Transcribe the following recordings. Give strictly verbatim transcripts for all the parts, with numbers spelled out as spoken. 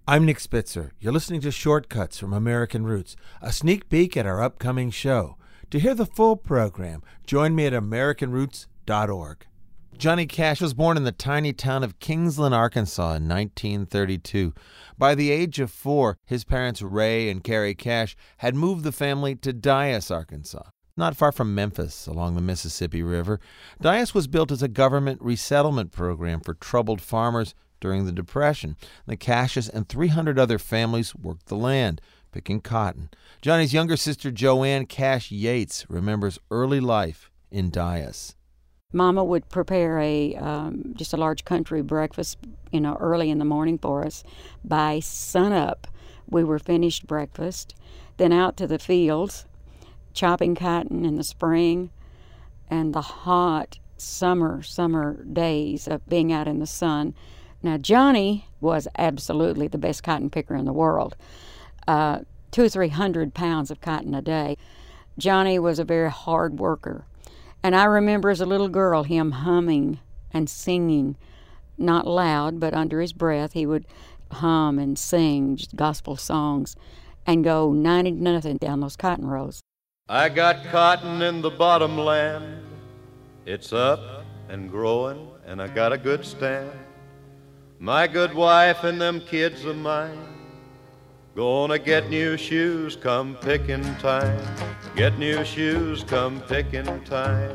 I'm Nick Spitzer. You're listening to Shortcuts from American Roots, a sneak peek at our upcoming show. To hear the full program, join me at American Roots dot org. Johnny Cash was born in the tiny town of Kingsland, Arkansas in nineteen thirty-two. By the age of four, his parents Ray and Carrie Cash had moved the family to Dyess, Arkansas, not far from Memphis along the Mississippi River. Dyess was built as a government resettlement program for troubled farmers during the Depression. The Cashes and three hundred other families worked the land, picking cotton. Johnny's younger sister, Joanne Cash Yates, remembers early life in Dyess. Mama would prepare a um, just a large country breakfast, you know, early in the morning for us. By sunup, we were finished breakfast, then out to the fields, chopping cotton in the spring, and the hot summer, summer days of being out in the sun. Now, Johnny was absolutely the best cotton picker in the world. Uh, two or three hundred pounds of cotton a day. Johnny was a very hard worker. And I remember as a little girl him humming and singing, not loud, but under his breath. He would hum and sing just gospel songs and go ninety to nothing down those cotton rows. I got cotton in the bottomland. It's up and growing, and I got a good stand. My good wife and them kids of mine gonna get new shoes come picking time. Get new shoes come picking time.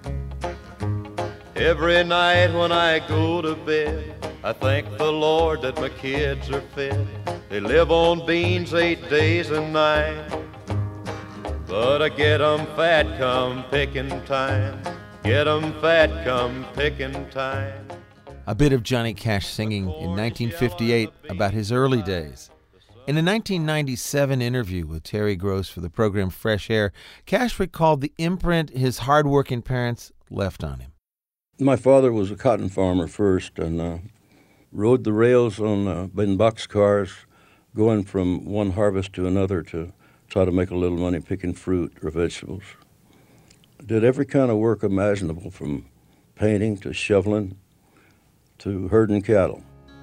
Every night when I go to bed, I thank the Lord that my kids are fed. They live on beans eight days a night, but I get 'em fat come picking time. Get 'em fat come picking time. A bit of Johnny Cash singing in nineteen fifty-eight about his early days. In a nineteen ninety-seven interview with Terry Gross for the program Fresh Air, Cash recalled the imprint his hard-working parents left on him. My father was a cotton farmer first and uh, rode the rails on uh, in boxcars, going from one harvest to another to try to make a little money picking fruit or vegetables. Did every kind of work imaginable, from painting to shoveling to herding cattle.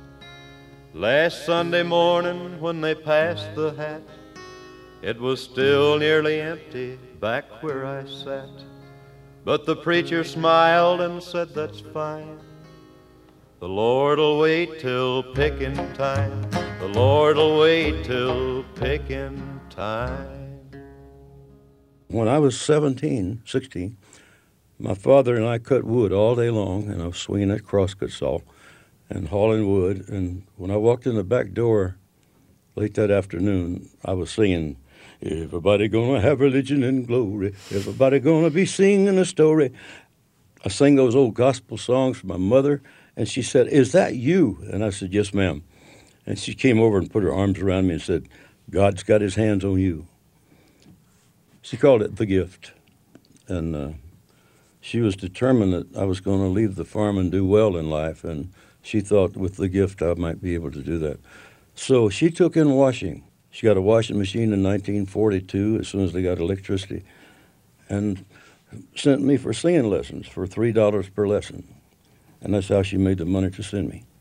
Last Sunday morning when they passed the hat, it was still nearly empty back where I sat. But the preacher smiled and said, "That's fine. The Lord'll wait till picking time. The Lord'll wait till picking time." When I was seventeen, sixteen, my father and I cut wood all day long, and I was swinging that crosscut saw and hauling wood. And when I walked in the back door late that afternoon, I was singing, "Everybody gonna have religion and glory. Everybody gonna be singing a story." I sang those old gospel songs for my mother, and she said, "Is that you?" And I said, "Yes, ma'am." And she came over and put her arms around me and said, "God's got his hands on you." She called it the gift. And uh, she was determined that I was going to leave the farm and do well in life, and she thought with the gift I might be able to do that. So she took in washing. She got a washing machine in nineteen forty-two as soon as they got electricity, and sent me for singing lessons for three dollars per lesson. And that's how she made the money to send me.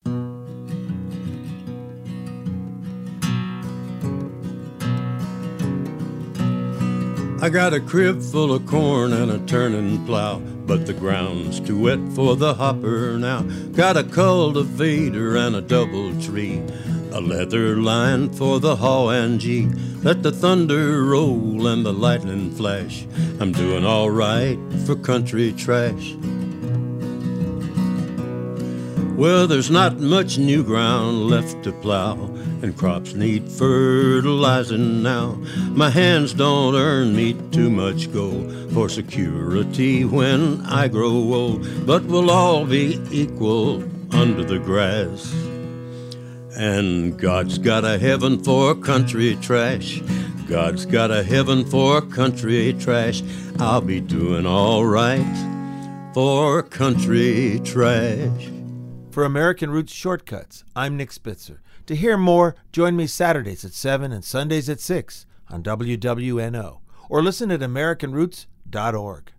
I got a crib full of corn and a turning plow, but the ground's too wet for the hopper now. Got a cultivator and a double tree, a leather line for the haw and gee. Let the thunder roll and the lightning flash. I'm doing all right for country trash. Well, there's not much new ground left to plow, and crops need fertilizing now. My hands don't earn me too much gold for security when I grow old, but we'll all be equal under the grass. And God's got a heaven for country trash. God's got a heaven for country trash. I'll be doing all right for country trash. For American Roots Shortcuts, I'm Nick Spitzer. To hear more, join me Saturdays at seven and Sundays at six on W W N O, or listen at American Roots dot org.